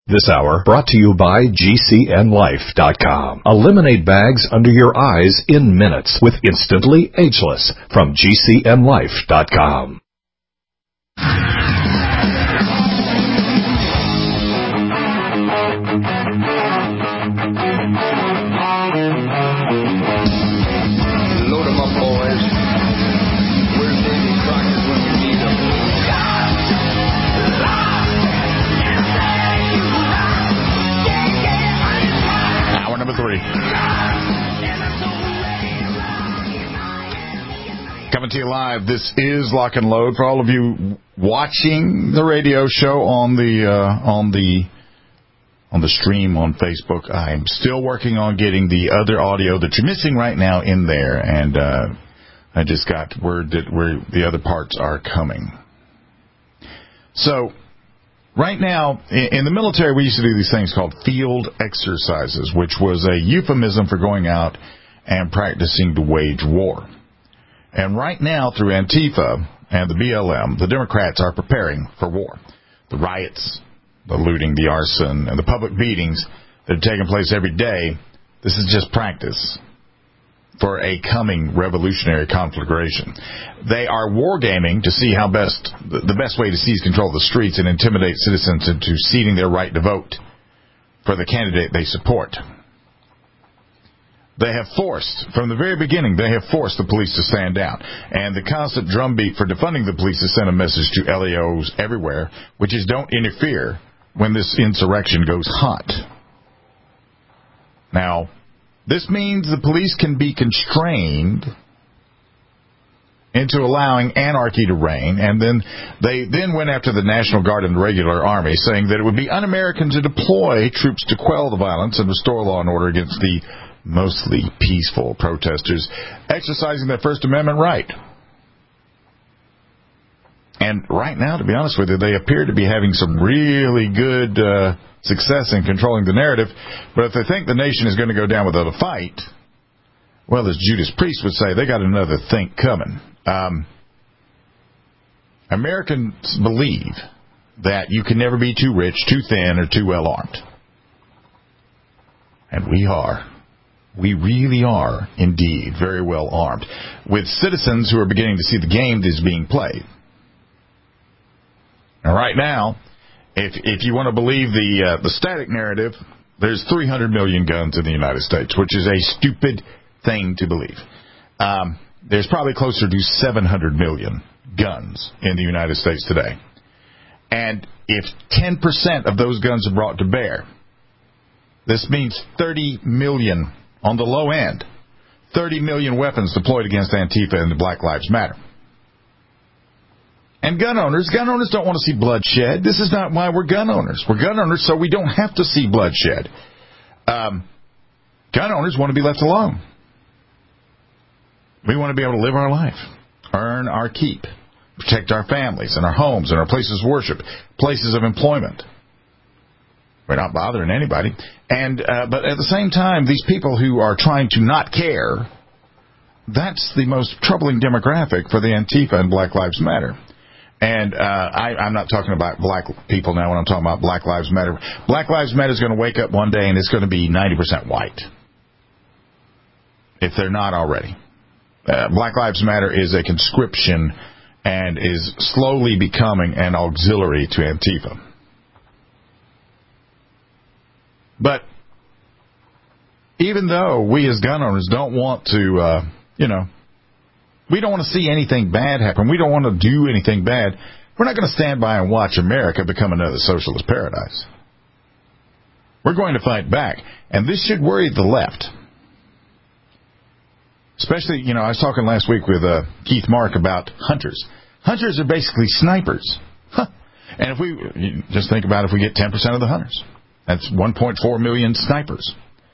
This hour brought to you by GCNLife.com. Eliminate bags under your eyes in minutes with Instantly Ageless from GCNLife.com. Load 'em up, boys. Where's Davy Crockett when you need him? Hour number 3. Coming to you live. This is Lock and Load. For all of you watching the radio show on the stream on Facebook, I'm still working on getting the other audio that you're missing right now in there, and I just got word that the other parts are coming. So, right now, in the military, we used to do these things called field exercises, which was a euphemism for going out and practicing to wage war. And right now, through Antifa and the BLM, the Democrats are preparing for war. The riots, the looting, the arson, and the public beatings that are taking place every day, this is just practice for a coming revolutionary conflagration. They are wargaming to see how the best way to seize control of the streets and intimidate citizens into ceding their right to vote for the candidate they support. They have from the very beginning, forced the police to stand down. And the constant drumbeat for defunding the police has sent a message to LEOs everywhere, which is don't interfere when this insurrection goes hot. Now, this means the police can be constrained into allowing anarchy to reign, and then they went after the National Guard and the regular army, saying that it would be un-American to deploy troops to quell the violence and restore law and order against the mostly peaceful protesters exercising their First Amendment right. And right now, to be honest with you, they appear to be having some really good success in controlling the narrative. But if they think the nation is going to go down without a fight, well, as Judas Priest would say, they got another think coming. Americans believe that you can never be too rich, too thin, or too well armed. And we are. We really are, indeed, very well armed, with citizens who are beginning to see the game that is being played. And right now, if you want to believe the static narrative, there's 300 million guns in the United States, which is a stupid thing to believe. There's probably closer to 700 million guns in the United States today. And if 10% of those guns are brought to bear, this means 30 million on the low end, 30 million weapons deployed against Antifa and the Black Lives Matter. And gun owners don't want to see bloodshed. This is not why we're gun owners. We're gun owners so we don't have to see bloodshed. Gun owners want to be left alone. We want to be able to live our life, earn our keep, protect our families and our homes and our places of worship, places of employment. We're not bothering anybody. And but at the same time, these people who are trying to not care, that's the most troubling demographic for the Antifa and Black Lives Matter. And I'm not talking about black people now when I'm talking about Black Lives Matter. Black Lives Matter is going to wake up one day and it's going to be 90% white, if they're not already. Black Lives Matter is a conscription and is slowly becoming an auxiliary to Antifa. But even though we as gun owners don't want to, we don't want to see anything bad happen. We don't want to do anything bad. We're not going to stand by and watch America become another socialist paradise. We're going to fight back. And this should worry the left. Especially, I was talking last week with Keith Mark about hunters. Hunters are basically snipers. And if we just think about if we get 10% of the hunters. That's 1.4 million snipers.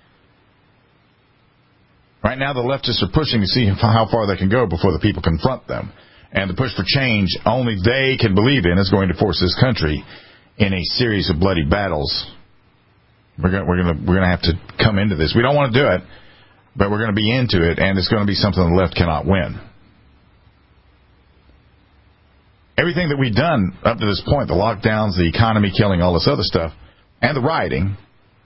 Right now, the leftists are pushing to see how far they can go before the people confront them. And the push for change only they can believe in is going to force this country in a series of bloody battles. We're going to have to come into this. We don't want to do it, but we're going to be into it, and it's going to be something the left cannot win. Everything that we've done up to this point, the lockdowns, the economy killing, all this other stuff, and the rioting,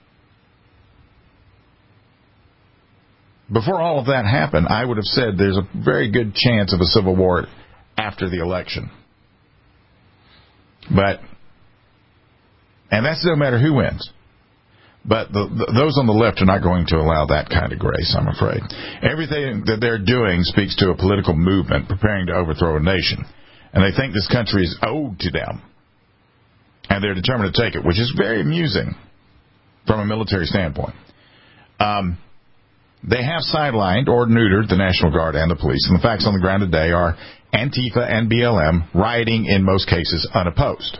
before all of that happened, I would have said there's a very good chance of a civil war after the election. And that's no matter who wins. But those on the left are not going to allow that kind of grace, I'm afraid. Everything that they're doing speaks to a political movement preparing to overthrow a nation. And they think this country is owed to them. And they're determined to take it, which is very amusing from a military standpoint. They have sidelined or neutered the National Guard and the police. And the facts on the ground today are Antifa and BLM rioting in most cases unopposed.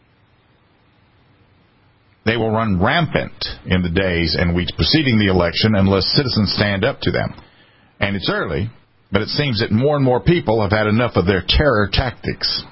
They will run rampant in the days and weeks preceding the election unless citizens stand up to them. And it's early, but it seems that more and more people have had enough of their terror tactics.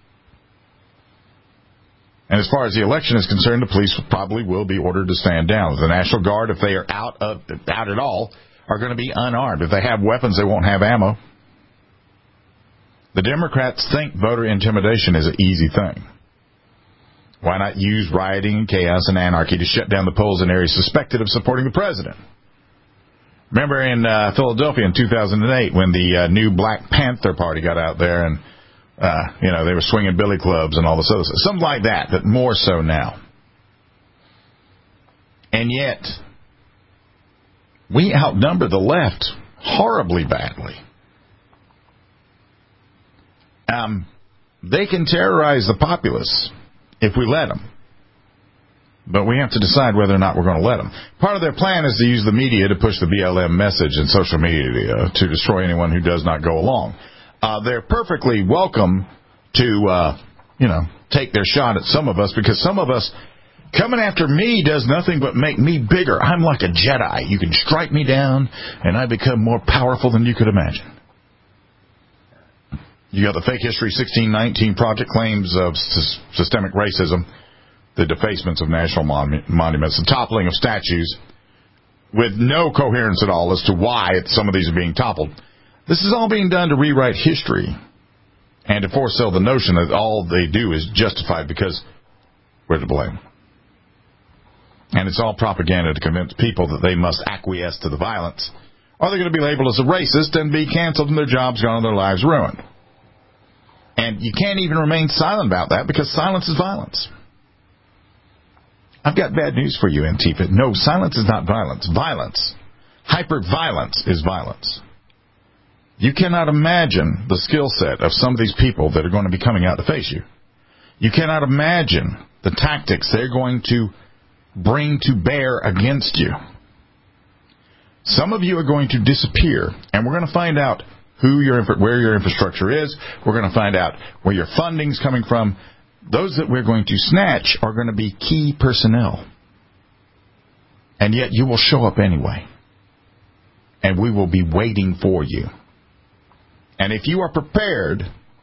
And as far as the election is concerned, the police probably will be ordered to stand down. The National Guard, if they are out at all, are going to be unarmed. If they have weapons, they won't have ammo. The Democrats think voter intimidation is an easy thing. Why not use rioting and chaos and anarchy to shut down the polls in areas suspected of supporting the president? Remember in Philadelphia in 2008 when the new Black Panther Party got out there and, they were swinging billy clubs and all this other stuff. Something like that, but more so now. And yet, we outnumber the left horribly badly. They can terrorize the populace if we let them. But we have to decide whether or not we're going to let them. Part of their plan is to use the media to push the BLM message and social media to destroy anyone who does not go along. They're perfectly welcome to, take their shot at some of us, because some of us, coming after me does nothing but make me bigger. I'm like a Jedi. You can strike me down, and I become more powerful than you could imagine. You got the Fake History 1619 Project claims of systemic racism, the defacements of national monuments, the toppling of statues, with no coherence at all as to why some of these are being toppled. This is all being done to rewrite history and to foresell the notion that all they do is justified because we're to blame. And it's all propaganda to convince people that they must acquiesce to the violence, or they're going to be labeled as a racist and be canceled and their jobs gone and their lives ruined. And you can't even remain silent about that because silence is violence. I've got bad news for you, Antifa. No, silence is not violence. Violence, hyper-violence is violence. You cannot imagine the skill set of some of these people that are going to be coming out to face you. You cannot imagine the tactics they're going to bring to bear against you. Some of you are going to disappear, and we're going to find out where your infrastructure is. We're going to find out where your funding's coming from. Those that we're going to snatch are going to be key personnel. And yet you will show up anyway. And we will be waiting for you. And if you are prepared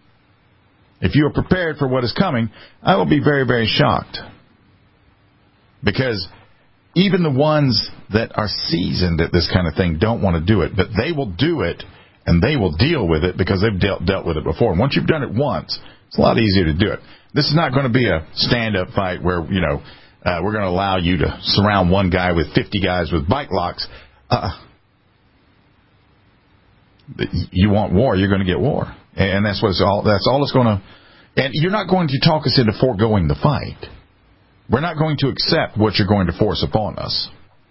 for what is coming, I will be very, very shocked. Because even the ones that are seasoned at this kind of thing don't want to do it. But they will do it. And they will deal with it because they've dealt with it before. And once you've done it once, it's a lot easier to do it. This is not going to be a stand-up fight where, we're going to allow you to surround one guy with 50 guys with bike locks. You want war, you're going to get war. And that's all it's going to... And you're not going to talk us into foregoing the fight. We're not going to accept what you're going to force upon us.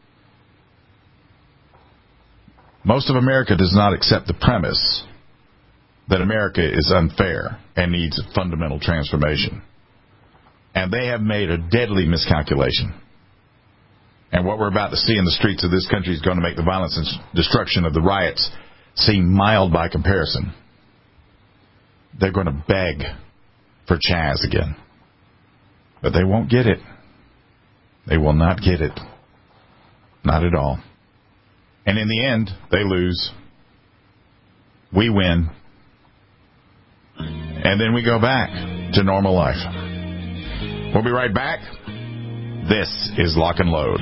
Most of America does not accept the premise that America is unfair and needs a fundamental transformation. And they have made a deadly miscalculation. And what we're about to see in the streets of this country is going to make the violence and destruction of the riots seem mild by comparison. They're going to beg for Chaz again. But they won't get it. They will not get it. Not at all. And in the end, they lose. We win. And then we go back to normal life. We'll be right back. This is Lock and Load.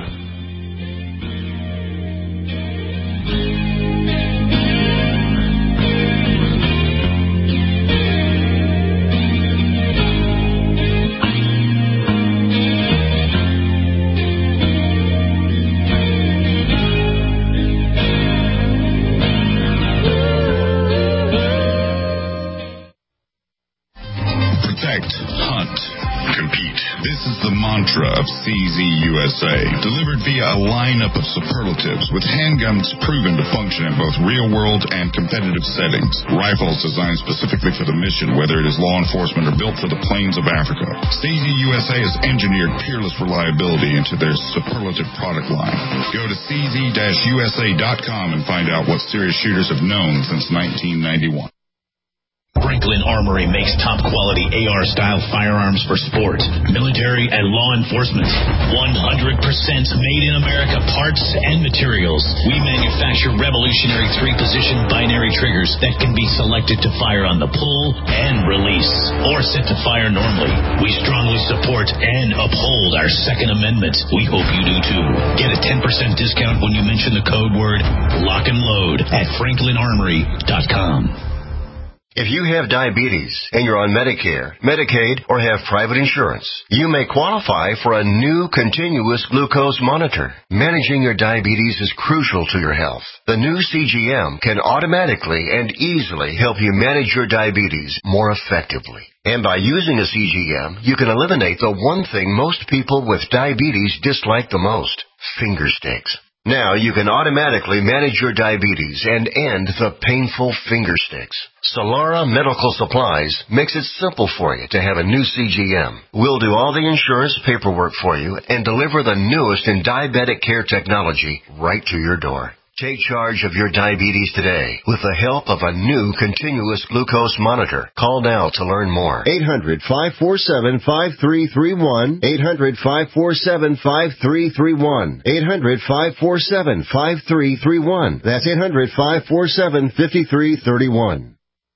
CZ USA, delivered via a lineup of superlatives with handguns proven to function in both real-world and competitive settings. Rifles designed specifically for the mission, whether it is law enforcement or built for the plains of Africa. CZ USA has engineered peerless reliability into their superlative product line. Go to cz-usa.com and find out what serious shooters have known since 1991. Franklin Armory makes top-quality AR-style firearms for sport, military, and law enforcement. 100% made in America parts and materials. We manufacture revolutionary 3-position binary triggers that can be selected to fire on the pull and release, or set to fire normally. We strongly support and uphold our Second Amendment. We hope you do too. Get a 10% discount when you mention the code word Lock and Load at FranklinArmory.com. If you have diabetes and you're on Medicare, Medicaid, or have private insurance, you may qualify for a new continuous glucose monitor. Managing your diabetes is crucial to your health. The new CGM can automatically and easily help you manage your diabetes more effectively. And by using a CGM, you can eliminate the one thing most people with diabetes dislike the most: finger sticks. Now you can automatically manage your diabetes and end the painful finger sticks. Solara Medical Supplies makes it simple for you to have a new CGM. We'll do all the insurance paperwork for you and deliver the newest in diabetic care technology right to your door. Take charge of your diabetes today with the help of a new continuous glucose monitor. Call now to learn more. 800-547-5331. 800-547-5331. 800-547-5331. That's 800-547-5331.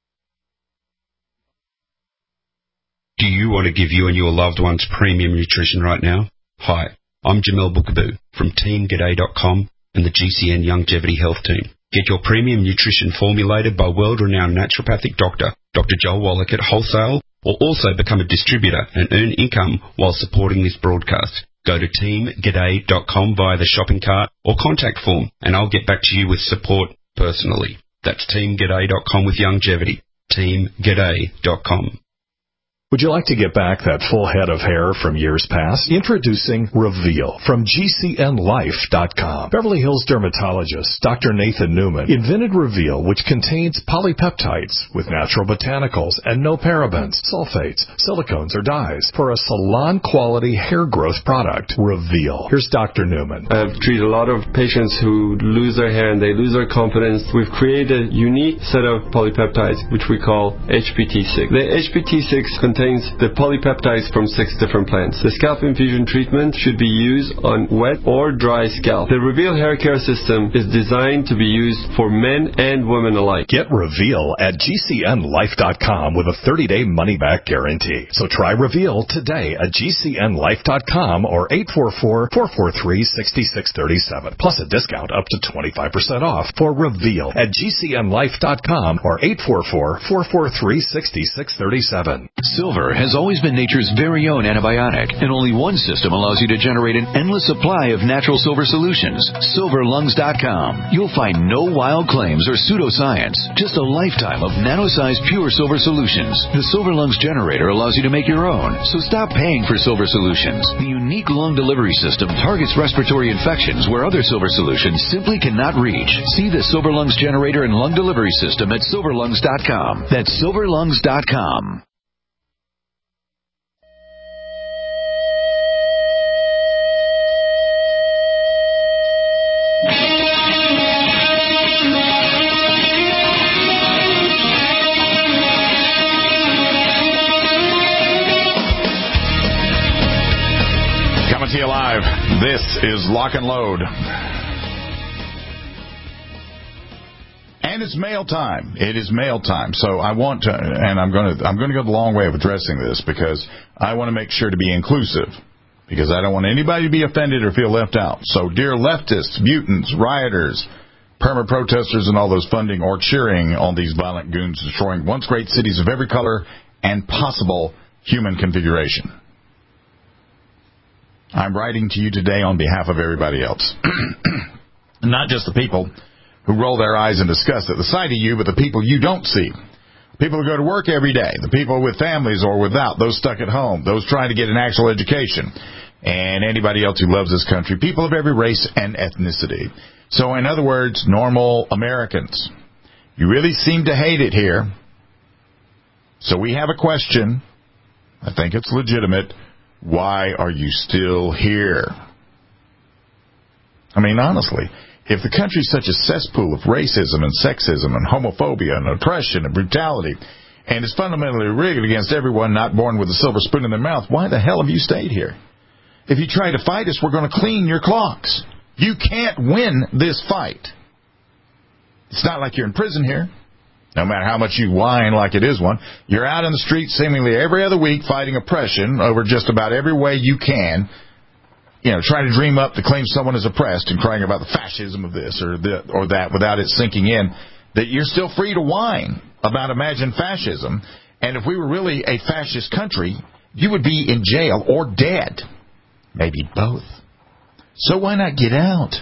Do you want to give you and your loved ones premium nutrition right now? Hi, I'm Jamel Bookaboo from TeamGaday.com and the GCN Longevity Health Team. Get your premium nutrition formulated by world-renowned naturopathic doctor, Dr. Joel Wallach at wholesale, or also become a distributor and earn income while supporting this broadcast. Go to TeamGaday.com via the shopping cart or contact form, and I'll get back to you with support personally. That's TeamGaday.com with longevity. TeamGaday.com. Would you like to get back that full head of hair from years past? Introducing Reveal from GCNLife.com. Beverly Hills dermatologist Dr. Nathan Newman invented Reveal, which contains polypeptides with natural botanicals and no parabens, sulfates, silicones, or dyes for a salon-quality hair growth product. Reveal. Here's Dr. Newman. I've treated a lot of patients who lose their hair and they lose their confidence. We've created a unique set of polypeptides, which we call HPT6. The HPT6 contains the polypeptides from 6 different plants. The scalp infusion treatment should be used on wet or dry scalp. The Reveal hair care system is designed to be used for men and women alike. Get Reveal at GCNLife.com with a 30-day money-back guarantee. So try Reveal today at GCNLife.com or 844-443-6637. Plus a discount up to 25% off for Reveal at GCNLife.com or 844-443-6637. Silver has always been nature's very own antibiotic, and only one system allows you to generate an endless supply of natural silver solutions. SilverLungs.com. You'll find no wild claims or pseudoscience, just a lifetime of nano-sized pure silver solutions. The Silver Lungs generator allows you to make your own, so stop paying for silver solutions. The unique lung delivery system targets respiratory infections where other silver solutions simply cannot reach. See the Silver Lungs generator and lung delivery system at SilverLungs.com. That's SilverLungs.com. Coming to you live. This is Lock and Load. And it's mail time. It is mail time. So I want to, and I'm going to go the long way of addressing this because I want to make sure to be inclusive because I don't want anybody to be offended or feel left out. So dear leftists, mutants, rioters, perma-protesters, and all those funding or cheering on these violent goons destroying once great cities of every color and possible human configuration. I'm writing to you today on behalf of everybody else. Not just the people who roll their eyes in disgust at the sight of you, but the people you don't see. People who go to work every day, the people with families or without, those stuck at home, those trying to get an actual education. and anybody else who loves this country, people of every race and ethnicity. So, in other words, normal Americans. You really seem to hate it here. So we have a question. I think it's legitimate. Why are you still here? I mean, honestly, if the country's such a cesspool of racism and sexism and homophobia and oppression and brutality, and is fundamentally rigged against everyone not born with a silver spoon in their mouth, why the hell have you stayed here? If you try to fight us, we're going to clean your clocks. You can't win this fight. It's not like you're in prison here. No matter how much you whine like it is one, you're out in the streets seemingly every other week fighting oppression over just about every way you can. You know, trying to dream up to claim someone is oppressed and crying about the fascism of this or that without it sinking in that you're still free to whine about imagined fascism. And if we were really a fascist country, you would be in jail or dead. Maybe both. So why not get out?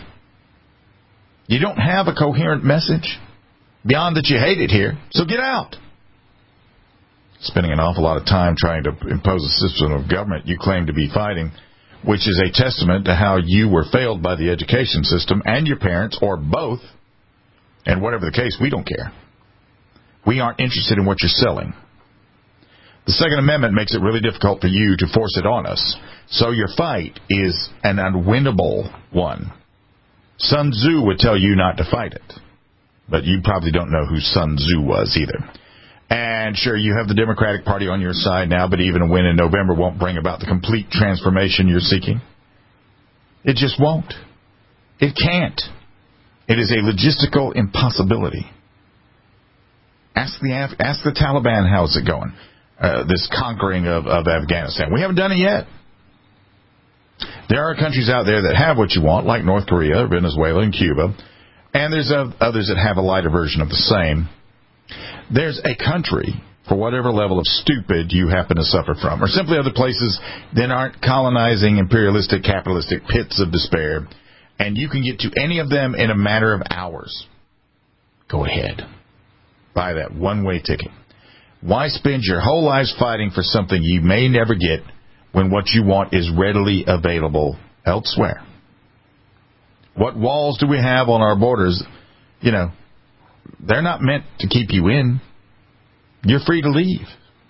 You don't have a coherent message beyond that you hate it here, so get out. Spending an awful lot of time trying to impose a system of government you claim to be fighting, which is a testament to how you were failed by the education system and your parents, or both. And whatever the case, we don't care. We aren't interested in what you're selling. The Second Amendment makes it really difficult for you to force it on us. So your fight is an unwinnable one. Sun Tzu would tell you not to fight it. But you probably don't know who Sun Tzu was either. And sure, you have the Democratic Party on your side now, but even a win in November won't bring about the complete transformation you're seeking. It just won't. It can't. It is a logistical impossibility. Ask the Taliban how's it going, this conquering of Afghanistan. We haven't done it yet. There are countries out there that have what you want, like North Korea, Venezuela, and Cuba. And there's others that have a lighter version of the same. There's a country, for whatever level of stupid you happen to suffer from, or simply other places that aren't colonizing imperialistic, capitalistic pits of despair, and you can get to any of them in a matter of hours. Go ahead. Buy that one-way ticket. Why spend your whole lives fighting for something you may never get when what you want is readily available elsewhere? What walls do we have on our borders? You know, they're not meant to keep you in. You're free to leave.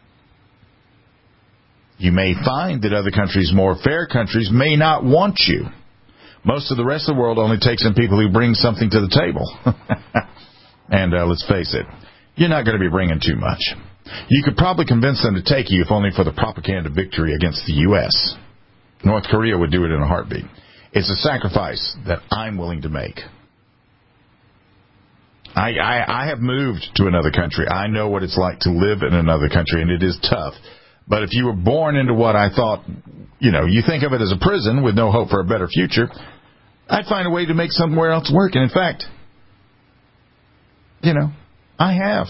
You may find that other countries, more fair countries, may not want you. Most of the rest of the world only takes in people who bring something to the table. And let's face it, you're not going to be bringing too much. You could probably convince them to take you, if only for the propaganda victory against the U.S. North Korea would do it in a heartbeat. It's a sacrifice that I'm willing to make. I have moved to another country. I know what it's like to live in another country, and it is tough. But if you were born into what I thought, you think of it as a prison with no hope for a better future, I'd find a way to make somewhere else work. And in fact, I have.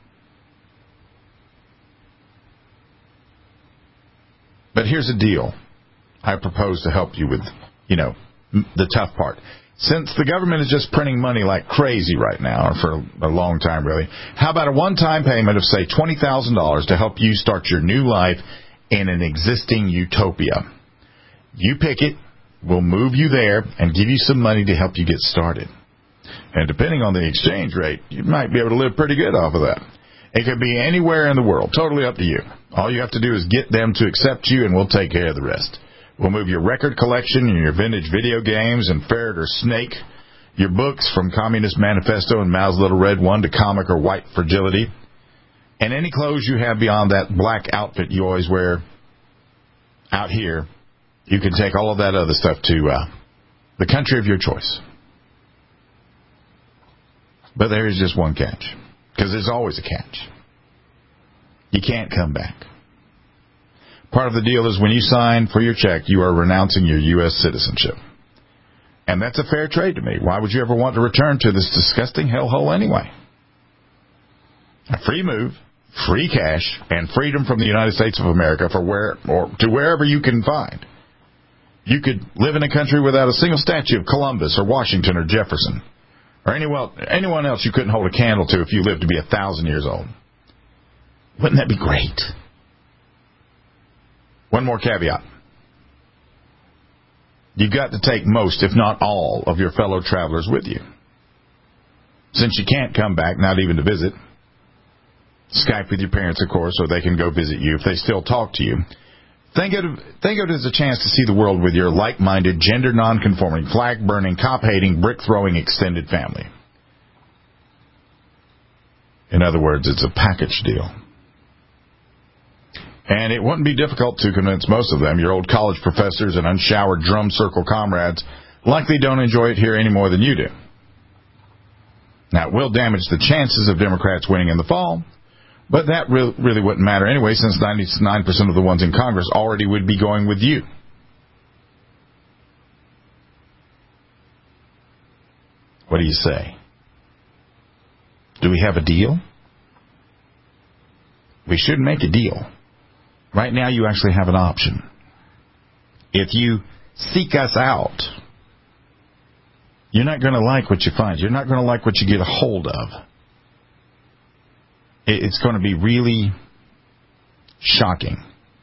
But here's the deal. I propose to help you with, the tough part. Since the government is just printing money like crazy right now, or for a long time really, how about a one-time payment of, say, $20,000 to help you start your new life in an existing utopia? You pick it, we'll move you there, and give you some money to help you get started. And depending on the exchange rate, you might be able to live pretty good off of that. It could be anywhere in the world, totally up to you. All you have to do is get them to accept you, and we'll take care of the rest. We'll move your record collection and your vintage video games and Ferret or Snake, your books from Communist Manifesto and Mao's Little Red One to Comic or White Fragility, and any clothes you have beyond that black outfit you always wear out here. You can take all of that other stuff to the country of your choice. But there is just one catch, because there's always a catch. You can't come back. Part of the deal is when you sign for your check, you are renouncing your U.S. citizenship. And that's a fair trade to me. Why would you ever want to return to this disgusting hellhole anyway? A free move, free cash, and freedom from the United States of America to wherever you can find. You could live in a country without a single statue of Columbus or Washington or Jefferson or anyone else you couldn't hold a candle to if you lived to be 1,000 years old. Wouldn't that be great? One more caveat. you've got to take most, if not all, of your fellow travelers with you. Since you can't come back, not even to visit, Skype with your parents, of course, so they can go visit you if they still talk to you. Think of it as a chance to see the world with your like-minded, gender non-conforming, flag-burning, cop-hating, brick-throwing extended family. In other words, it's a package deal. And it wouldn't be difficult to convince most of them, your old college professors and unshowered drum circle comrades, likely don't enjoy it here any more than you do. Now, it will damage the chances of Democrats winning in the fall, but that really wouldn't matter anyway, since 99% of the ones in Congress already would be going with you. What do you say? Do we have a deal? We should make a deal. Right now, you actually have an option. If you seek us out, you're not going to like what you find. You're not going to like what you get a hold of. It's going to be really shocking.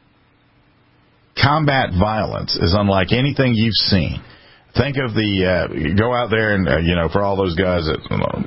Combat violence is unlike anything you've seen. Think of the, go out there and, for all those guys that,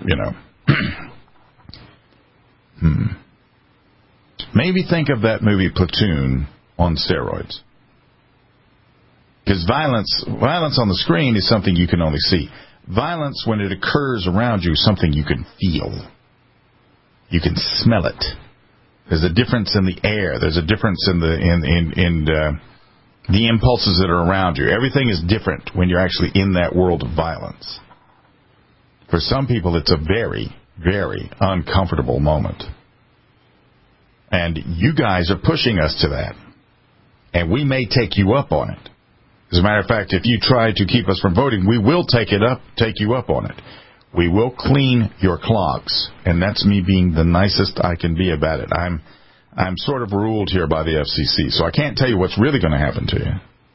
maybe think of that movie Platoon on steroids. Because violence on the screen is something you can only see. Violence, when it occurs around you, is something you can feel. You can smell it. There's a difference in the air. There's a difference in the impulses that are around you. Everything is different when you're actually in that world of violence. For some people, it's a very, very uncomfortable moment. And you guys are pushing us to that. And we may take you up on it. As a matter of fact, if you try to keep us from voting, we will take you up on it. We will clean your clogs, and that's me being the nicest I can be about it. I'm sort of ruled here by the FCC, so I can't tell you what's really going to happen to you.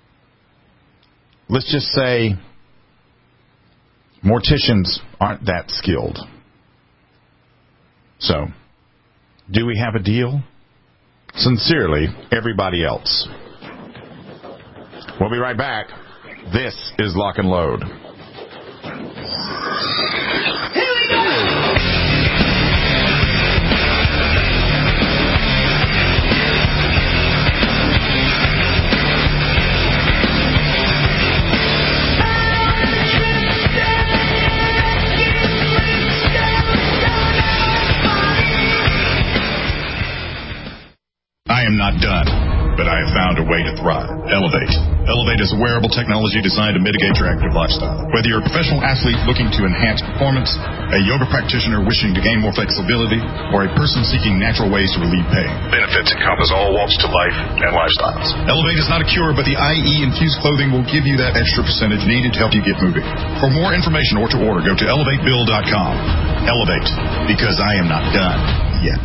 Let's just say morticians aren't that skilled. So, do we have a deal? Sincerely, everybody else. We'll be right back. This is Lock and Load. I am not done, but I have found a way to thrive. Elevate. Elevate is a wearable technology designed to mitigate your active lifestyle. Whether you're a professional athlete looking to enhance performance, a yoga practitioner wishing to gain more flexibility, or a person seeking natural ways to relieve pain, benefits encompass all walks to life and lifestyles. Elevate is not a cure, but the IE-infused clothing will give you that extra percentage needed to help you get moving. For more information or to order, go to elevatebill.com. Elevate, because I am not done yet.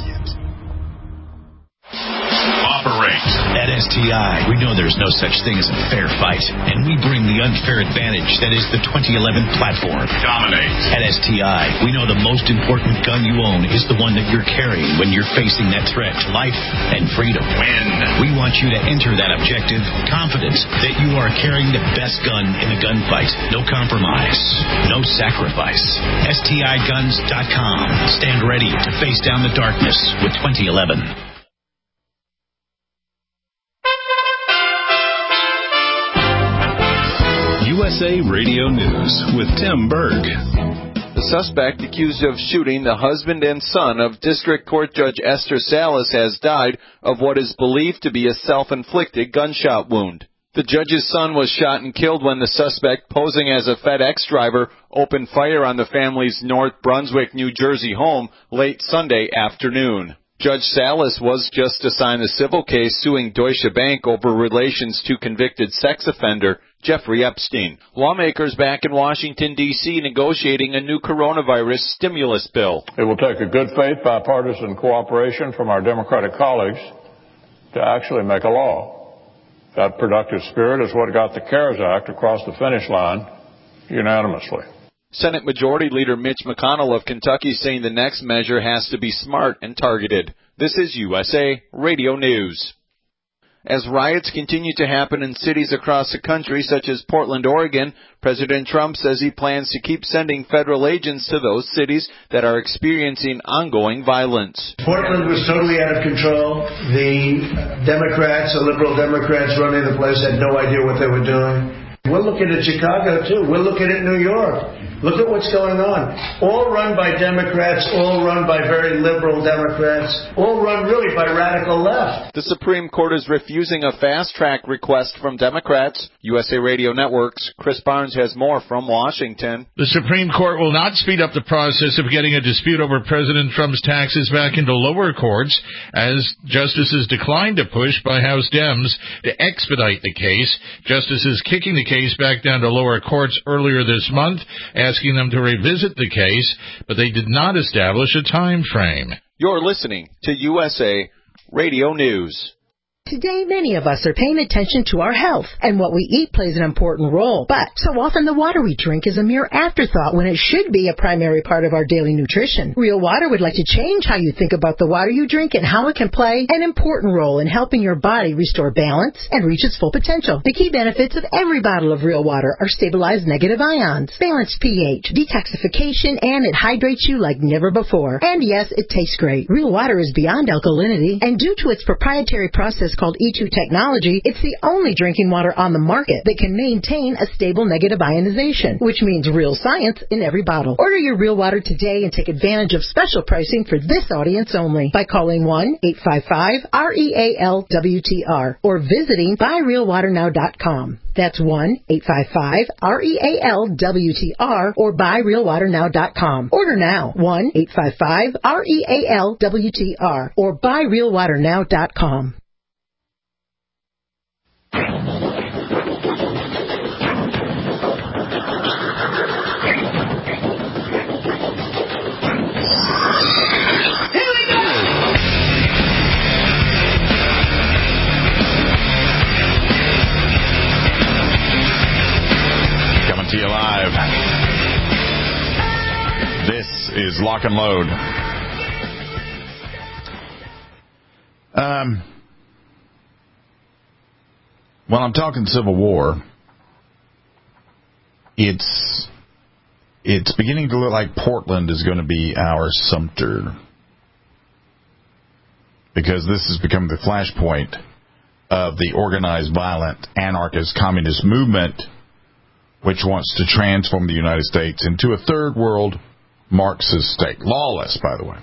At STI, we know there's no such thing as a fair fight, and we bring the unfair advantage that is the 2011 platform. Dominate. At STI, we know the most important gun you own is the one that you're carrying when you're facing that threat to life and freedom. Win. We want you to enter that objective confident that you are carrying the best gun in the gunfight. No compromise. No sacrifice. STIguns.com. Stand ready to face down the darkness with 2011. USA Radio News with Tim Berg. The suspect accused of shooting the husband and son of District Court Judge Esther Salas has died of what is believed to be a self-inflicted gunshot wound. The judge's son was shot and killed when the suspect, posing as a FedEx driver, opened fire on the family's North Brunswick, New Jersey home late Sunday afternoon. Judge Salas was just assigned the civil case suing Deutsche Bank over relations to convicted sex offender Jeffrey Epstein. Lawmakers back in Washington, D.C. negotiating a new coronavirus stimulus bill. It will take a good faith bipartisan cooperation from our Democratic colleagues to actually make a law. That productive spirit is what got the CARES Act across the finish line unanimously. Senate Majority Leader Mitch McConnell of Kentucky saying the next measure has to be smart and targeted. This is USA Radio News. As riots continue to happen in cities across the country, such as Portland, Oregon, President Trump says he plans to keep sending federal agents to those cities that are experiencing ongoing violence. Portland was totally out of control. The Democrats, the liberal Democrats running the place, had no idea what they were doing. We're looking at Chicago, too. We're looking at New York. Look at what's going on. All run by Democrats, all run by very liberal Democrats, all run really by radical left. The Supreme Court is refusing a fast-track request from Democrats. USA Radio Network's Chris Barnes has more from Washington. The Supreme Court will not speed up the process of getting a dispute over President Trump's taxes back into lower courts, as justices declined a push by House Dems to expedite the case. Justices kicking the case back down to lower courts earlier this month, asking them to revisit the case, but they did not establish a time frame. You're listening to USA Radio News. Today, many of us are paying attention to our health, and what we eat plays an important role. But so often the water we drink is a mere afterthought when it should be a primary part of our daily nutrition. Real Water would like to change how you think about the water you drink and how it can play an important role in helping your body restore balance and reach its full potential. The key benefits of every bottle of Real Water are stabilized negative ions, balanced pH, detoxification, and it hydrates you like never before. And yes, it tastes great. Real Water is beyond alkalinity, and due to its proprietary process called E2 technology, it's the only drinking water on the market that can maintain a stable negative ionization, which means real science in every bottle. Order your Real Water today and take advantage of special pricing for this audience only by calling 1-855-REAL-WTR or visiting buyrealwaternow.com. That's 1-855-REAL-WTR or buyrealwaternow.com. Order now, 1-855-REAL-WTR or buyrealwaternow.com. Coming to you live. This is Lock and Load. When I'm talking Civil War, it's beginning to look like Portland is going to be our Sumter, because this has become the flashpoint of the organized, violent, anarchist, communist movement, which wants to transform the United States into a third world Marxist state. Lawless, by the way.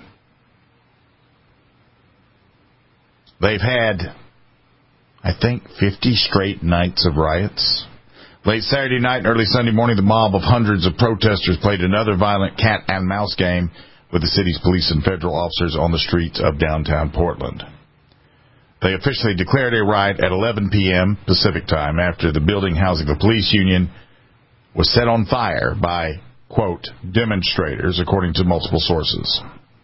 They've had, I think, 50 straight nights of riots. Late Saturday night and early Sunday morning, the mob of hundreds of protesters played another violent cat and mouse game with the city's police and federal officers on the streets of downtown Portland. They officially declared a riot at 11 p.m. Pacific time after the building housing the police union was set on fire by, quote, demonstrators, according to multiple sources.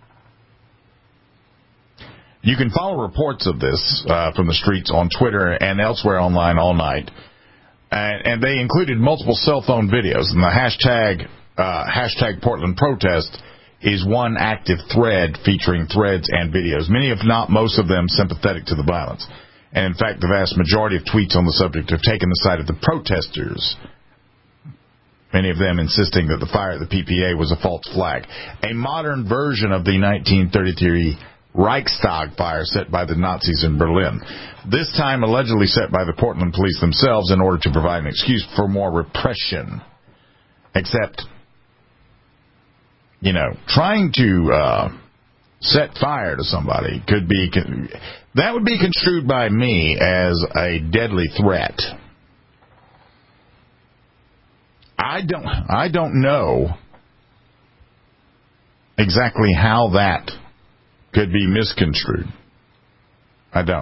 You can follow reports of this from the streets on Twitter and elsewhere online all night. And they included multiple cell phone videos. And the hashtag Portland Protest is one active thread featuring threads and videos, many if not most of them sympathetic to the violence. And in fact, the vast majority of tweets on the subject have taken the side of the protesters, many of them insisting that the fire at the PPA was a false flag. A modern version of the 1933 Reichstag fire set by the Nazis in Berlin. This time allegedly set by the Portland police themselves in order to provide an excuse for more repression. Except, trying to set fire to somebody that would be construed by me as a deadly threat. I don't know exactly how that could be misconstrued. I don't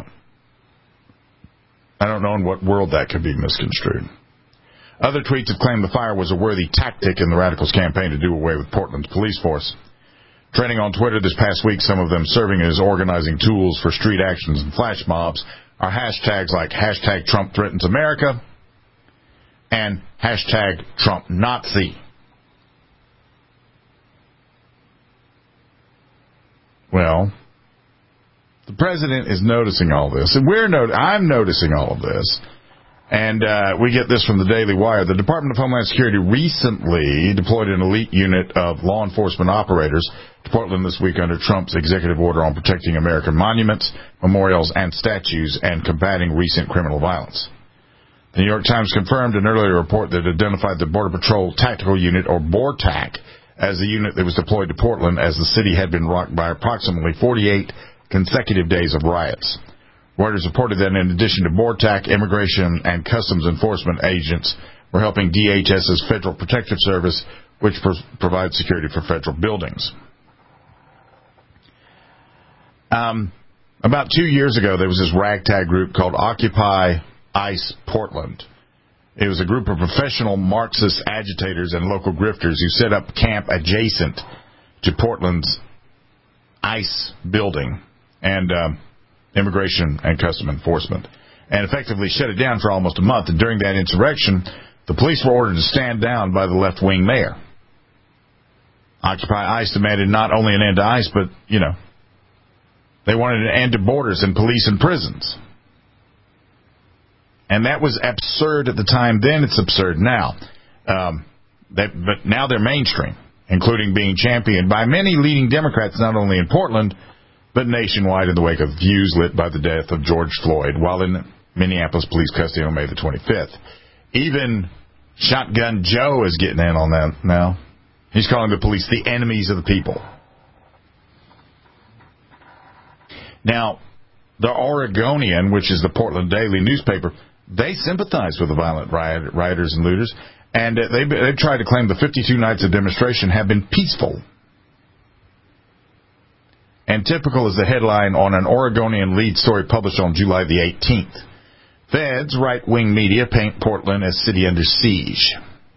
know in what world that could be misconstrued. Other tweets have claimed the fire was a worthy tactic in the Radicals' campaign to do away with Portland's police force. Trending on Twitter this past week, some of them serving as organizing tools for street actions and flash mobs, are hashtags like hashtag Trump threatens America and hashtag Trump Nazi. Well, the president is noticing all this, and I'm noticing all of this. And we get this from the Daily Wire. The Department of Homeland Security recently deployed an elite unit of law enforcement operators to Portland this week under Trump's executive order on protecting American monuments, memorials, and statues and combating recent criminal violence. The New York Times confirmed an earlier report that identified the Border Patrol Tactical Unit, or BORTAC, as the unit that was deployed to Portland as the city had been rocked by approximately 48 consecutive days of riots. Reuters reported that in addition to BORTAC, Immigration and Customs Enforcement agents were helping DHS's Federal Protective Service, which provides security for federal buildings. About 2 years ago, there was this ragtag group called Occupy ICE Portland. It was a group of professional Marxist agitators and local grifters who set up camp adjacent to Portland's ICE building and Immigration and Customs Enforcement, and effectively shut it down for almost a month. And during that insurrection, the police were ordered to stand down by the left-wing mayor. Occupy ICE demanded not only an end to ICE, but, they wanted an end to borders and police and prisons. And that was absurd at the time then. It's absurd now. But now they're mainstream, including being championed by many leading Democrats, not only in Portland, but nationwide in the wake of views lit by the death of George Floyd while in Minneapolis police custody on May the 25th. Even Shotgun Joe is getting in on that now. He's calling the police the enemies of the people. Now, the Oregonian, which is the Portland Daily newspaper, they sympathize with the violent rioters and looters, and they tried to claim the 52 nights of demonstration have been peaceful. And typical is the headline on an Oregonian lead story published on July the 18th. Feds, right-wing media paint Portland as city under siege.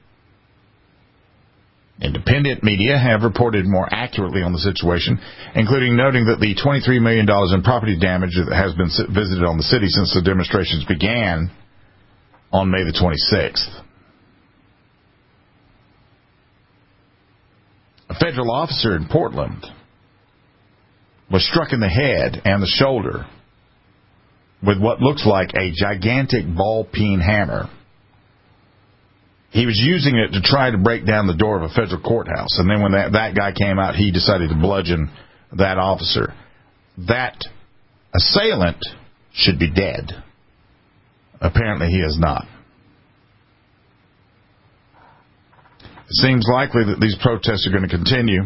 Independent media have reported more accurately on the situation, including noting that the $23 million in property damage that has been visited on the city since the demonstrations began on May the 26th. A federal officer in Portland was struck in the head and the shoulder with what looks like a gigantic ball-peen hammer. He was using it to try to break down the door of a federal courthouse. And then when that guy came out, he decided to bludgeon that officer. That assailant should be dead. Apparently he is not. It seems likely that these protests are going to continue.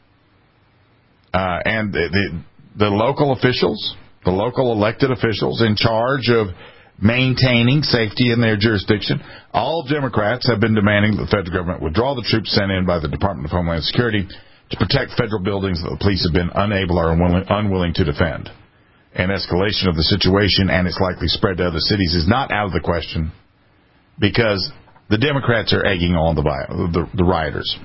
And the local officials, the local elected officials in charge of maintaining safety in their jurisdiction, all Democrats have been demanding that the federal government withdraw the troops sent in by the Department of Homeland Security to protect federal buildings that the police have been unable or unwilling to defend. An escalation of the situation and its likely spread to other cities is not out of the question because the Democrats are egging on the rioters.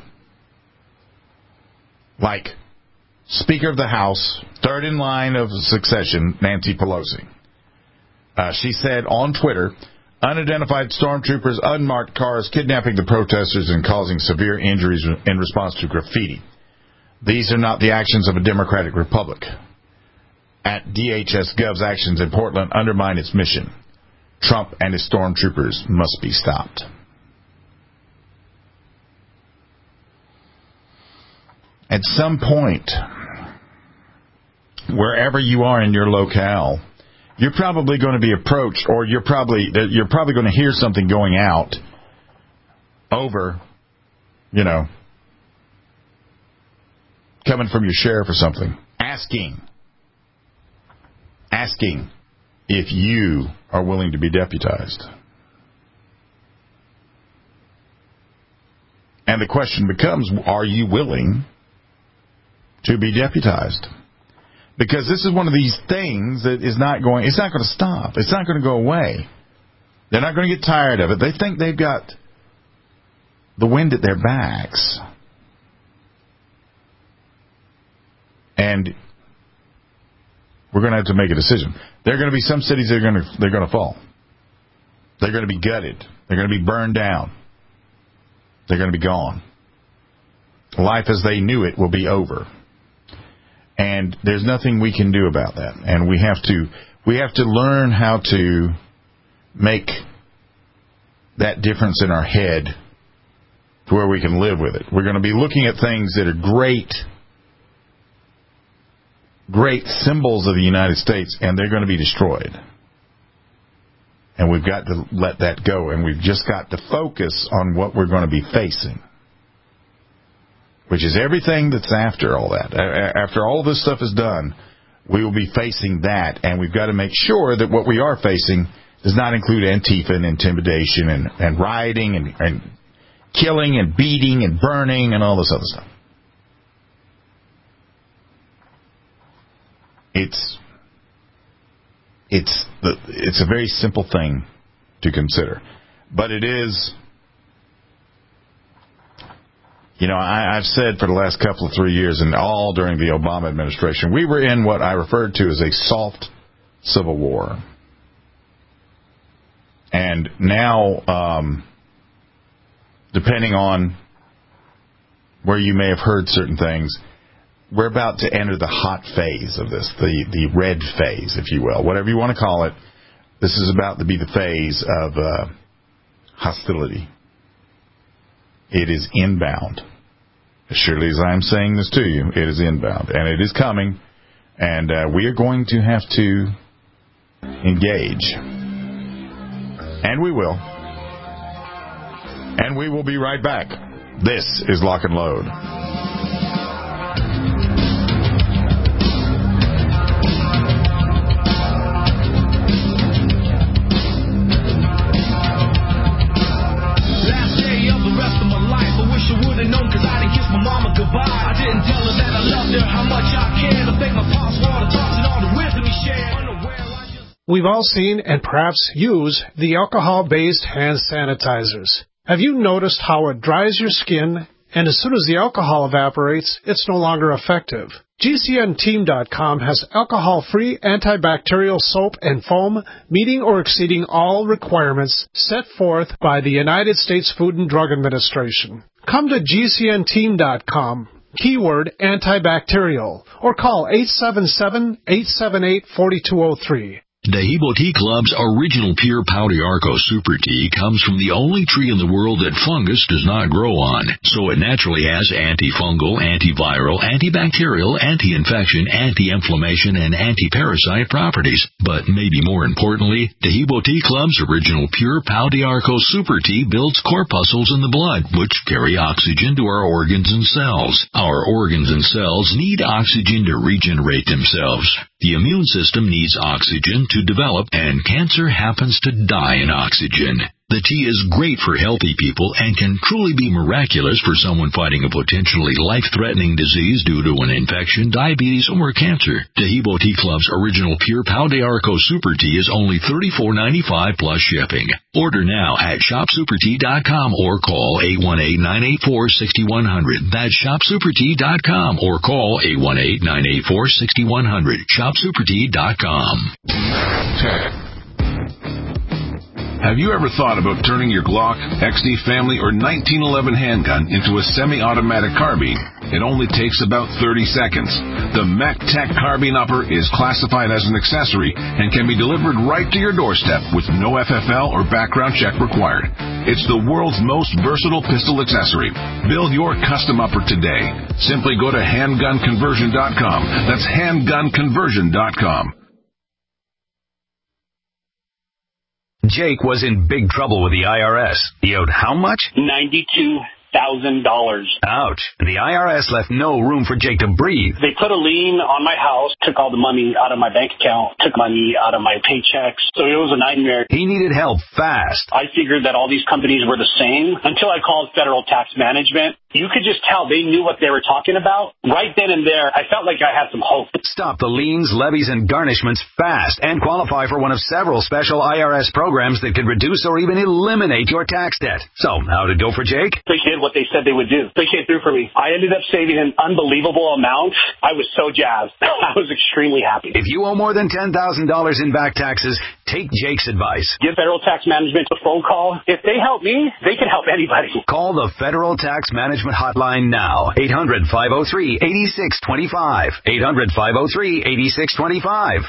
Like Speaker of the House, third in line of succession, Nancy Pelosi. She said on Twitter, unidentified stormtroopers, unmarked cars, kidnapping the protesters and causing severe injuries in response to graffiti. These are not the actions of a democratic republic. At DHS Gov's actions in Portland undermine its mission. Trump and his stormtroopers must be stopped. At some point, wherever you are in your locale, you're probably going to be approached, or you're probably going to hear something going out over, coming from your sheriff or something, asking if you are willing to be deputized. And the question becomes, are you willing to be deputized? Because this is one of these things that it's not going to stop. It's not going to go away. They're not going to get tired of it. They think they've got the wind at their backs. And we're going to have to make a decision. There are going to be some cities that they're going to fall. They're going to be gutted. They're going to be burned down. They're going to be gone. Life as they knew it will be over. And there's nothing we can do about that. And we have to learn how to make that difference in our head to where we can live with it. We're going to be looking at things that are great symbols of the United States, and they're going to be destroyed. And we've got to let that go, and we've just got to focus on what we're going to be facing, which is everything that's after all that. After all this stuff is done, we will be facing that, and we've got to make sure that what we are facing does not include Antifa and intimidation and rioting and killing and beating and burning and all this other stuff. It's a very simple thing to consider, but it is. You know, I've said for the last couple of 3 years, and all during the Obama administration, we were in what I referred to as a soft civil war. And now, depending on where you may have heard certain things, we're about to enter the hot phase of this, the red phase, if you will. Whatever you want to call it, this is about to be the phase of hostility. It is inbound. As surely as I'm saying this to you, it is inbound. And it is coming. And we are going to have to engage. And we will. And we will be right back. This is Lock and Load. We've all seen and perhaps use the alcohol-based hand sanitizers. Have you noticed how it dries your skin, and as soon as the alcohol evaporates, it's no longer effective? GCNteam.com has alcohol-free antibacterial soap and foam meeting or exceeding all requirements set forth by the United States Food and Drug Administration. Come to GCNteam.com. Keyword antibacterial, or call 877-878-4203. Dehibo Tea Club's original pure Pau d'Arco Super Tea comes from the only tree in the world that fungus does not grow on, so it naturally has antifungal, antiviral, antibacterial, anti-infection, anti-inflammation, and anti-parasite properties. But maybe more importantly, Dehibo Tea Club's original pure Pau d'Arco Super Tea builds corpuscles in the blood, which carry oxygen to our organs and cells. Our organs and cells need oxygen to regenerate themselves. The immune system needs oxygen to develop, and cancer happens to die in oxygen. The tea is great for healthy people and can truly be miraculous for someone fighting a potentially life-threatening disease due to an infection, diabetes, or cancer. Dehibo Tea Club's original pure Pau d'Arco Super Tea is only $34.95 plus shipping. Order now at shopsupertea.com or call 818-984-6100. That's shopsupertea.com or call 818-984-6100. shopsupertea.com. Have you ever thought about turning your Glock, XD Family, or 1911 handgun into a semi-automatic carbine? It only takes about 30 seconds. The MechTech Carbine Upper is classified as an accessory and can be delivered right to your doorstep with no FFL or background check required. It's the world's most versatile pistol accessory. Build your custom upper today. Simply go to handgunconversion.com. That's handgunconversion.com. Jake was in big trouble with the IRS. He owed how much? $92,000. Ouch. The IRS left no room for Jake to breathe. They put a lien on my house, took all the money out of my bank account, took money out of my paychecks. So it was a nightmare. He needed help fast. I figured that all these companies were the same until I called Federal Tax Management. You could just tell they knew what they were talking about. Right then and there, I felt like I had some hope. Stop the liens, levies, and garnishments fast and qualify for one of several special IRS programs that could reduce or even eliminate your tax debt. So, how'd it go for Jake? They did what they said they would do. They came through for me. I ended up saving an unbelievable amount. I was so jazzed. I was extremely happy. If you owe more than $10,000 in back taxes, take Jake's advice. Give Federal Tax Management a phone call. If they help me, they can help anybody. Call the Federal Tax Management Management hotline now. 800-503-8625. 800-503-8625.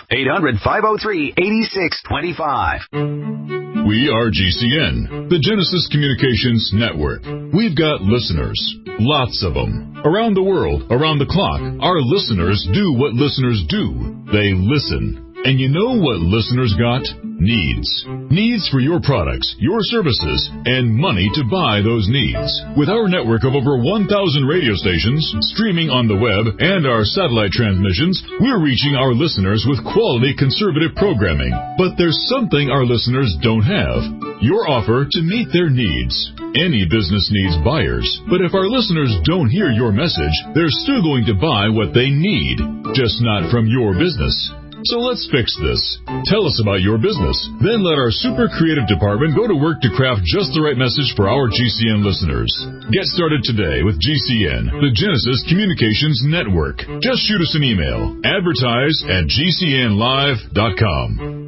800-503-8625. We are GCN, the Genesis Communications Network. We've got listeners, lots of them. Around the world, around the clock, our listeners do what listeners do. They listen. And you know what listeners got? Needs. Needs for your products, your services, and money to buy those needs. With our network of over 1,000 radio stations, streaming on the web, and our satellite transmissions, we're reaching our listeners with quality conservative programming. But there's something our listeners don't have. Your offer to meet their needs. Any business needs buyers, but if our listeners don't hear your message, they're still going to buy what they need, just not from your business. So let's fix this. Tell us about your business. Then let our super creative department go to work to craft just the right message for our GCN listeners. Get started today with GCN, the Genesis Communications Network. Just shoot us an email. Advertise@GCNlive.com.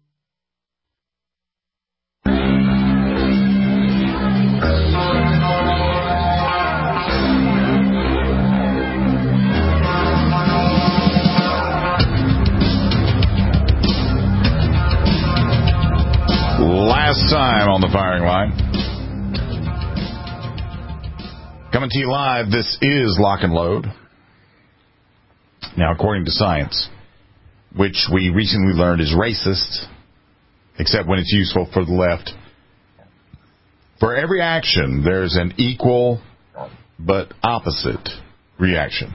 Last time on the firing line. Coming to you live, this is Lock and Load. Now, according to science, which we recently learned is racist, except when it's useful for the left, for every action, there's an equal but opposite reaction.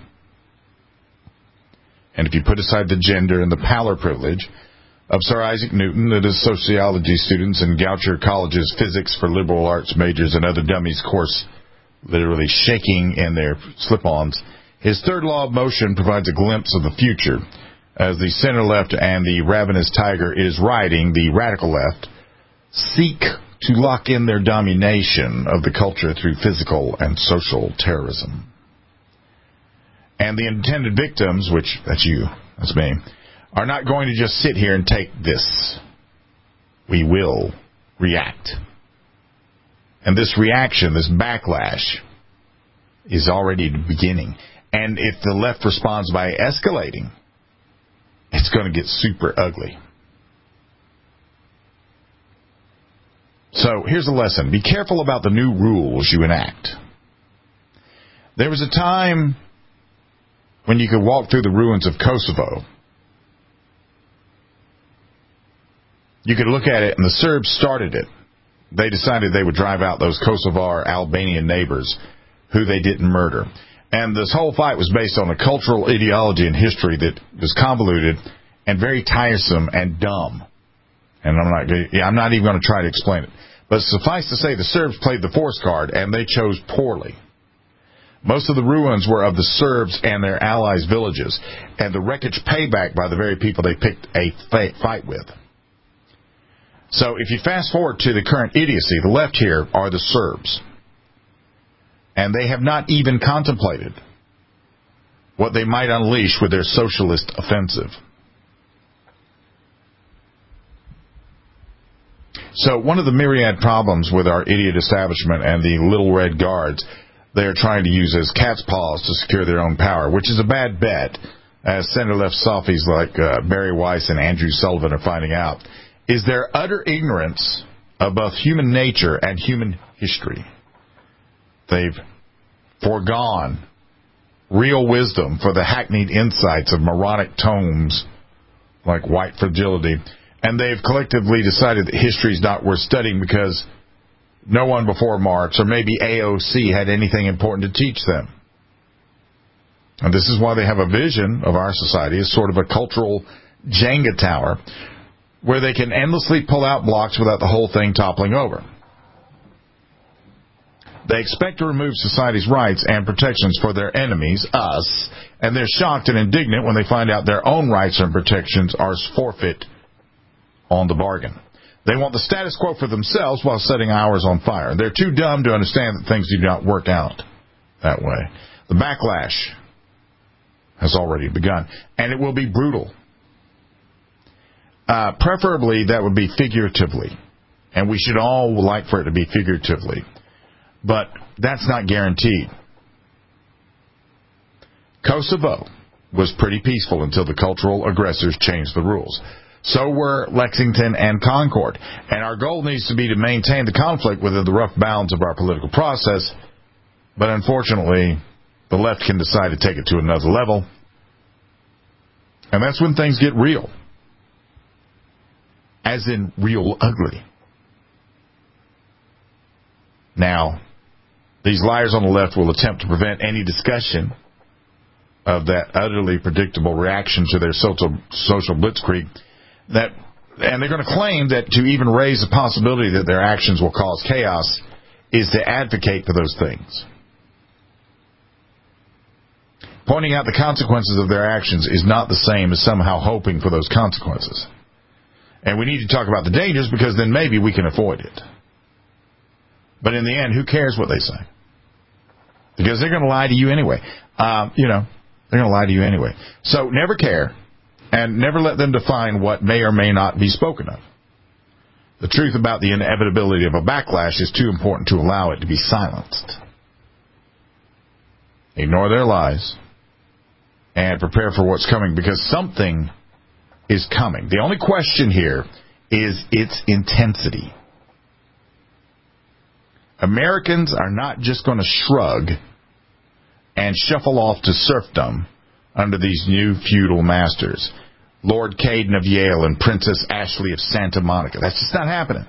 And if you put aside the gender and the power privilege of Sir Isaac Newton, that his sociology students in Goucher College's physics for liberal arts majors and other dummies course literally shaking in their slip-ons, his third law of motion provides a glimpse of the future as the center left and the ravenous tiger is riding the radical left seek to lock in their domination of the culture through physical and social terrorism. And the intended victims, which that's you, that's me, are not going to just sit here and take this. We will react. And this reaction, this backlash, is already beginning. And if the left responds by escalating, it's going to get super ugly. So here's a lesson. Be careful about the new rules you enact. There was a time when you could walk through the ruins of Kosovo. You could look at it, and the Serbs started it. They decided they would drive out those Kosovar Albanian neighbors who they didn't murder. And this whole fight was based on a cultural ideology and history that was convoluted and very tiresome and dumb. And I'm not even going to try to explain it. But suffice to say, the Serbs played the force card, and they chose poorly. Most of the ruins were of the Serbs and their allies' villages, and the wreckage payback by the very people they picked a fight with. So if you fast forward to the current idiocy, the left here are the Serbs. And they have not even contemplated what they might unleash with their socialist offensive. So one of the myriad problems with our idiot establishment and the little red guards they are trying to use as cat's paws to secure their own power, which is a bad bet, as center-left sophies like Barry Weiss and Andrew Sullivan are finding out, is their utter ignorance of both human nature and human history. They've foregone real wisdom for the hackneyed insights of moronic tomes like White Fragility, and they've collectively decided that history is not worth studying because no one before Marx or maybe AOC had anything important to teach them. And this is why they have a vision of our society as sort of a cultural Jenga tower where they can endlessly pull out blocks without the whole thing toppling over. They expect to remove society's rights and protections for their enemies, us, and they're shocked and indignant when they find out their own rights and protections are forfeit on the bargain. They want the status quo for themselves while setting ours on fire. They're too dumb to understand that things do not work out that way. The backlash has already begun, and it will be brutal. Preferably, that would be figuratively, and we should all like for it to be figuratively. But that's not guaranteed. Kosovo was pretty peaceful until the cultural aggressors changed the rules. So were Lexington and Concord. And our goal needs to be to maintain the conflict within the rough bounds of our political process. But unfortunately, the left can decide to take it to another level. And that's when things get real. As in real ugly. Now, these liars on the left will attempt to prevent any discussion of that utterly predictable reaction to their social blitzkrieg. And they're going to claim that to even raise the possibility that their actions will cause chaos is to advocate for those things. Pointing out the consequences of their actions is not the same as somehow hoping for those consequences. And we need to talk about the dangers because then maybe we can avoid it. But in the end, who cares what they say? Because they're going to lie to you anyway. They're going to lie to you anyway. So never care, and never let them define what may or may not be spoken of. The truth about the inevitability of a backlash is too important to allow it to be silenced. Ignore their lies, and prepare for what's coming, because something is coming. The only question here is its intensity. Americans are not just going to shrug and shuffle off to serfdom under these new feudal masters. Lord Caden of Yale and Princess Ashley of Santa Monica. That's just not happening.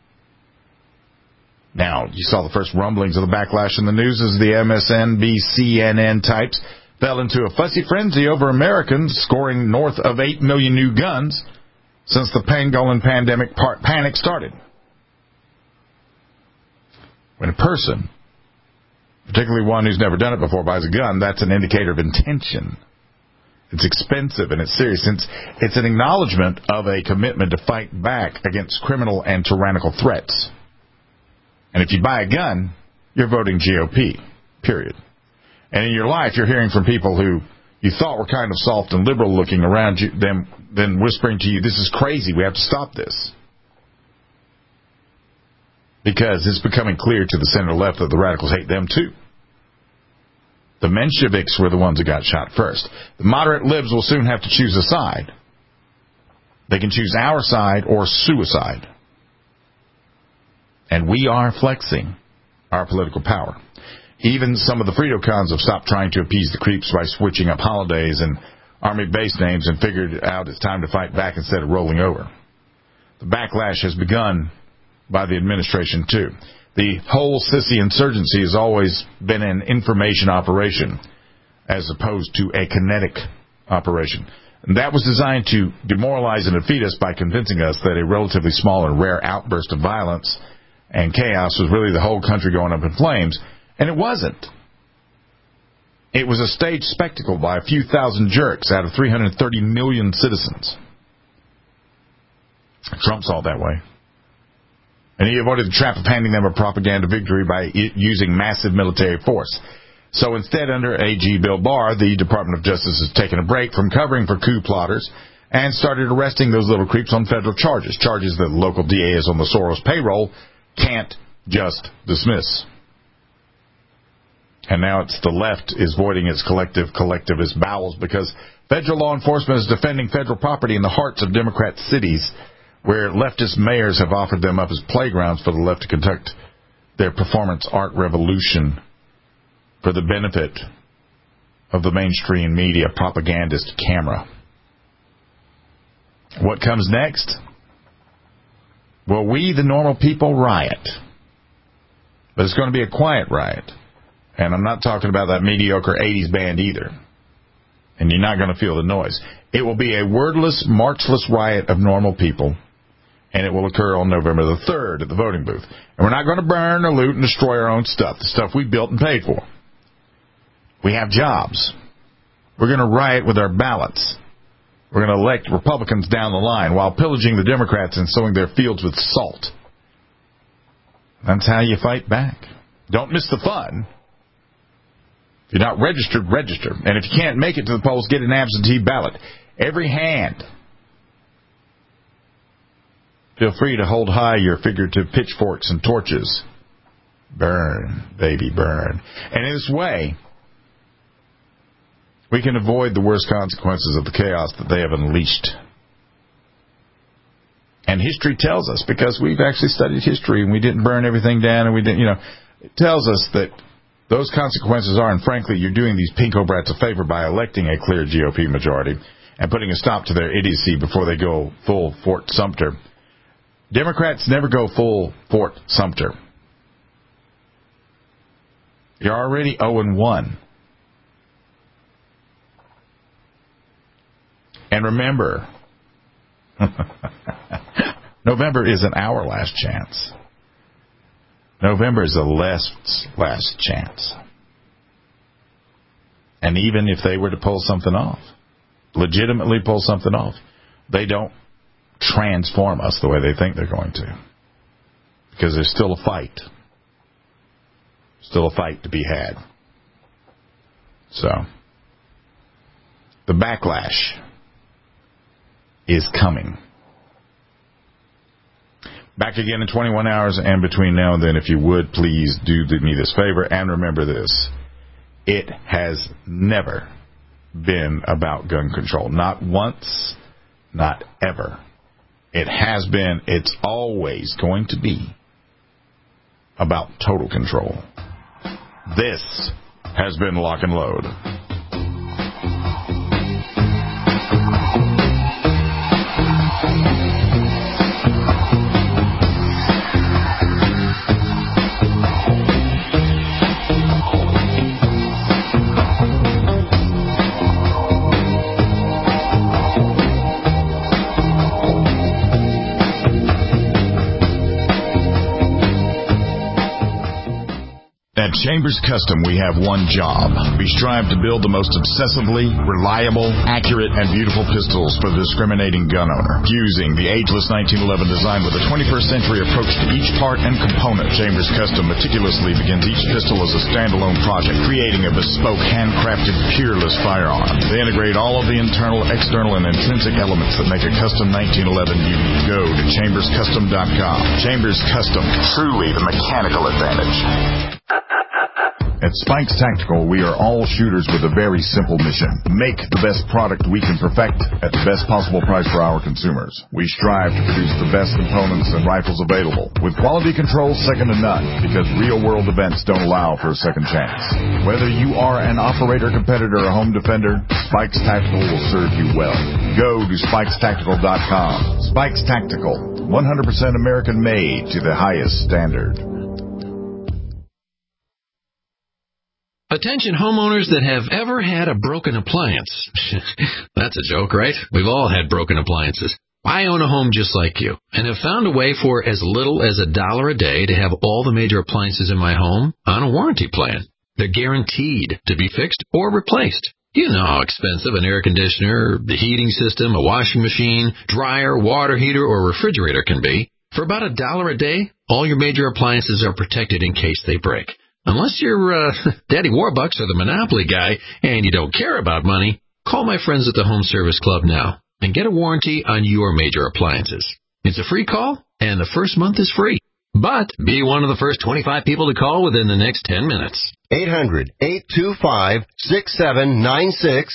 Now, you saw the first rumblings of the backlash in the news as the MSNBC, CNN types fell into a fussy frenzy over Americans scoring north of 8 million new guns since the pangolin pandemic panic started. When a person, particularly one who's never done it before, buys a gun, that's an indicator of intention. It's expensive and it's serious. It's an acknowledgement of a commitment to fight back against criminal and tyrannical threats. And if you buy a gun, you're voting GOP, period. And in your life, you're hearing from people who you thought were kind of soft and liberal looking around you, then whispering to you, this is crazy, we have to stop this. Because it's becoming clear to the center left that the radicals hate them too. The Mensheviks were the ones that got shot first. The moderate libs will soon have to choose a side. They can choose our side or suicide. And we are flexing our political power. Even some of the Frito-Cons have stopped trying to appease the creeps by switching up holidays and army base names and figured out it's time to fight back instead of rolling over. The backlash has begun by the administration, too. The whole sissy insurgency has always been an information operation as opposed to a kinetic operation. And that was designed to demoralize and defeat us by convincing us that a relatively small and rare outburst of violence and chaos was really the whole country going up in flames. And it wasn't. It was a staged spectacle by a few thousand jerks out of 330 million citizens. Trump saw it that way. And he avoided the trap of handing them a propaganda victory by using massive military force. So instead, under AG Bill Barr, the Department of Justice has taken a break from covering for coup plotters and started arresting those little creeps on federal charges that the local DAs on the Soros payroll can't just dismiss. And now it's the left is voiding its collectivist bowels because federal law enforcement is defending federal property in the hearts of Democrat cities where leftist mayors have offered them up as playgrounds for the left to conduct their performance art revolution for the benefit of the mainstream media propagandist camera. What comes next? Well, we, the normal people, riot. But it's going to be a quiet riot. And I'm not talking about that mediocre 80s band either. And you're not going to feel the noise. It will be a wordless, marchless riot of normal people. And it will occur on November the 3rd at the voting booth. And we're not going to burn or loot and destroy our own stuff, the stuff we built and paid for. We have jobs. We're going to riot with our ballots. We're going to elect Republicans down the line while pillaging the Democrats and sowing their fields with salt. That's how you fight back. Don't miss the fun. If you're not registered, register. And if you can't make it to the polls, get an absentee ballot. Every hand. Feel free to hold high your figurative pitchforks and torches. Burn, baby, burn. And in this way, we can avoid the worst consequences of the chaos that they have unleashed. And history tells us, because we've actually studied history and we didn't burn everything down and we didn't, it tells us that those consequences are, and frankly, you're doing these pinko brats a favor by electing a clear GOP majority and putting a stop to their idiocy before they go full Fort Sumter. Democrats never go full Fort Sumter. You're already 0-1. And remember, November isn't our last chance. November is the left's last chance. And even if they were to pull something off, legitimately pull something off, they don't transform us the way they think they're going to. Because there's still a fight. Still a fight to be had. So, the backlash is coming. Back again in 21 hours, and between now and then, if you would, please do me this favor, and remember this. It has never been about gun control. Not once, not ever. It has been, it's always going to be about total control. This has been Lock and Load. At Chambers Custom, we have one job. We strive to build the most obsessively reliable, accurate, and beautiful pistols for the discriminating gun owner. Using the ageless 1911 design with a 21st century approach to each part and component, Chambers Custom meticulously begins each pistol as a standalone project, creating a bespoke, handcrafted, peerless firearm. They integrate all of the internal, external, and intrinsic elements that make a custom 1911 unique. Go to chamberscustom.com. Chambers Custom, truly the mechanical advantage. At Spikes Tactical, we are all shooters with a very simple mission. Make the best product we can perfect at the best possible price for our consumers. We strive to produce the best components and rifles available, with quality control second to none, because real-world events don't allow for a second chance. Whether you are an operator, competitor, or home defender, Spikes Tactical will serve you well. Go to SpikesTactical.com. Spikes Tactical, 100% American-made to the highest standard. Attention homeowners that have ever had a broken appliance. That's a joke, right? We've all had broken appliances. I own a home just like you and have found a way for as little as $1 a day to have all the major appliances in my home on a warranty plan. They're guaranteed to be fixed or replaced. You know how expensive an air conditioner, the heating system, a washing machine, dryer, water heater, or refrigerator can be. For about $1 a day, all your major appliances are protected in case they break. Unless you're Daddy Warbucks or the Monopoly guy and you don't care about money, call my friends at the Home Service Club now and get a warranty on your major appliances. It's a free call, and the first month is free. But be one of the first 25 people to call within the next 10 minutes. 800-825-6796.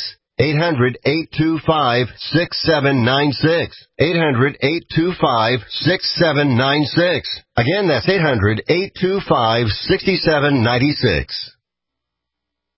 800-825-6796. 800-825-6796. Again, that's 800-825-6796.